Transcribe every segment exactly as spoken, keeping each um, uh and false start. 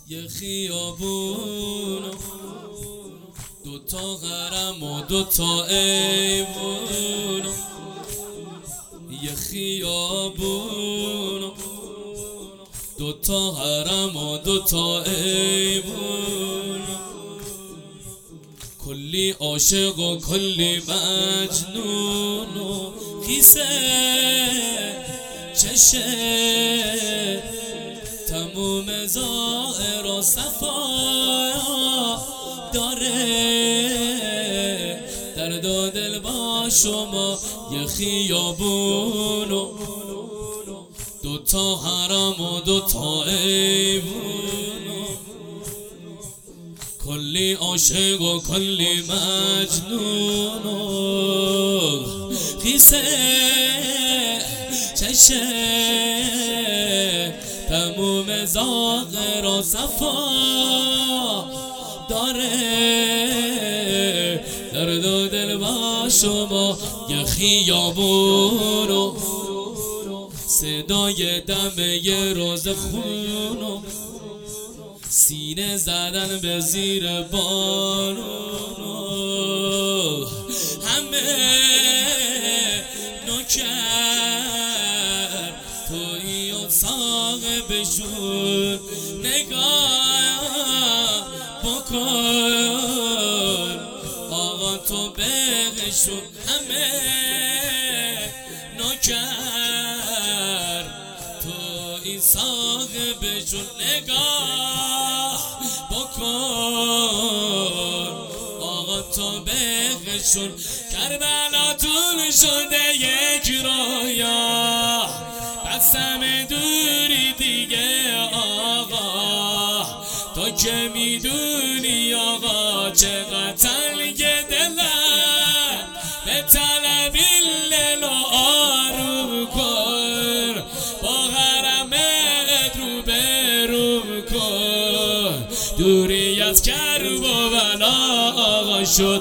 یه خیابون دوتا غرم و دوتا ایوون، یه خیابون دوتا حرم و دوتا ایوون، کلی عاشق و کلی مجنون و خیسه چشه تموم زائر و صفا داره. درد و دل با شما یه خیابون و دوتا حرم و دوتا ایوون، کلی عاشق و کلی مجنون و خیسه چشه تموم زاغر و صفا داره. درد و دل با شما یه خیابون و صدای دم یه روز خون و سینه زدن به زیر بارون و همه نوکر تویی و صاحبشون نگاه بکن آقا تو بغشون. همه نوکر تویی صاحبشون نگاه بکن آقا تو بغشون. کربلاتون شده یک رویا بسم دوری دیگه آقا، تو که میدونی آقا چقدر تنگ دلم به طلب لیل و آروم کن، با حرمت رو برو کن. دوری از کرب و بلا آقا شد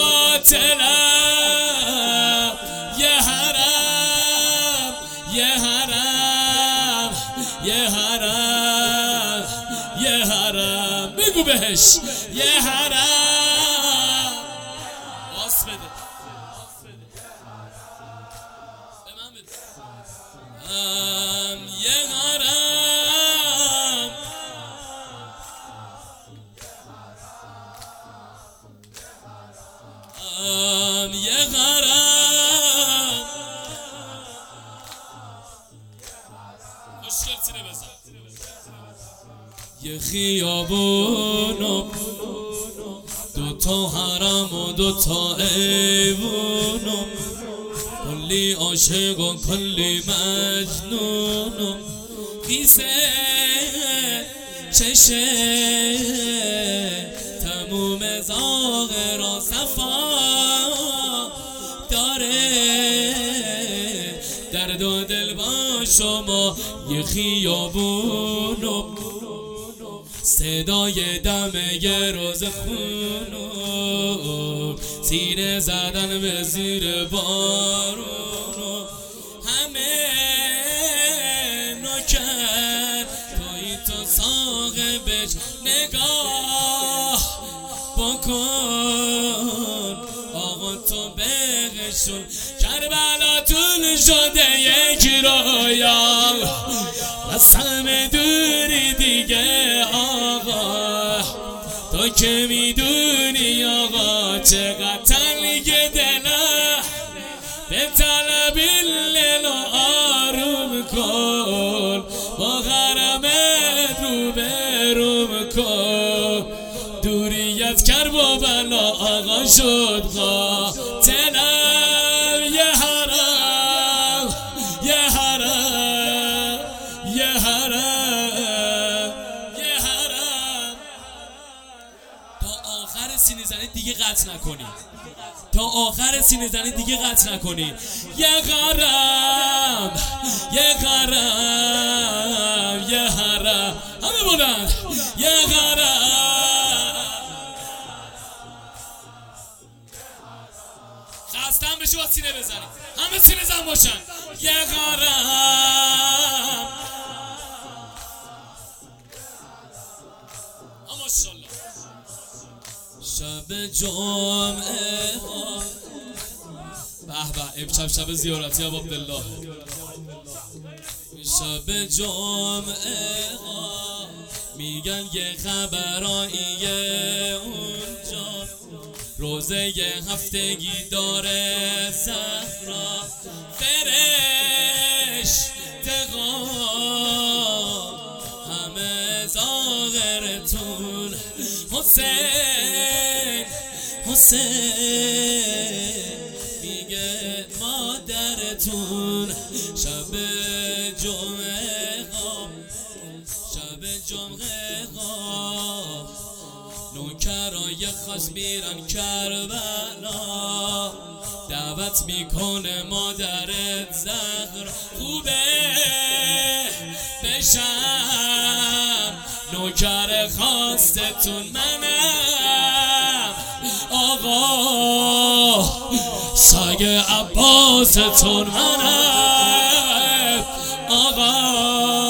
قاتلم، یه حرم یه حرم یه حرم یه حرم بگو بهش یه حرم باس بده به من بده هم یه حرم هم یه حرم مشکل سینه بزن. یه خیابون و دوتا حرم و دوتا ایوون و کلی عاشق و کلی مجنون و خیسه چشه تموم زاغر و صفا داره. درد و دل با شما یه خیابون و صدای دم یه روز خون و سینه زدن به زیر بارون و همه نوکر توی تو صاحبش نگاه بکن آقا تو بغشون. کربلاتون شده یک رویا قسم دوری دیگه آقا، تو که میدونی آقا چقدر تنگ دلم به طلب لیل و آروم کن، با حرمت رو برو کن. دوری از کرب و بلا آقا شد قاتلم، یه حرم یه حرم یه حرم یه حرم. تا آخر سینه زنی دیگه قطع نکنی، تا آخر سینه زنی دیگه قطع نکنی. یه حرم یه حرم یه حرم همه بلند یه حرم. خستم بشه با سینه بزنی، همه سینه زن باشن. یه حرم ماشاءالله. شب جمعه ها به به امشب شب زیارتی ابو عبدالله. شب جمعه ها میگن یه خبراییه اونجا، روزه هفتگی داره صحرا فرشتگان، همه ظاهرتون حسین حسین، میگه مادرتون. شب جمعه ها شب جمعه ها نوکرای خاص میرن کربلا، دعوت میکنه مادرت زهرا. خوبه بشم نوکر خواستتون منم، آقا سگ عباستون منم، آقا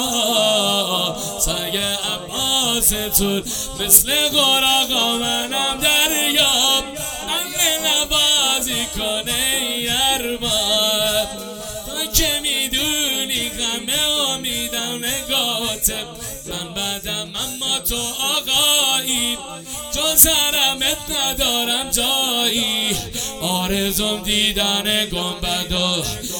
سگ عباستون. مثل غرقا منم دریاب، انگه نبازی کنه یرباب. تو که میدونی غمه امیدم نگاتم، من بدم اما تو آقایی، جز حرمت ندارم جایی. آرزوم دیدن گنبد و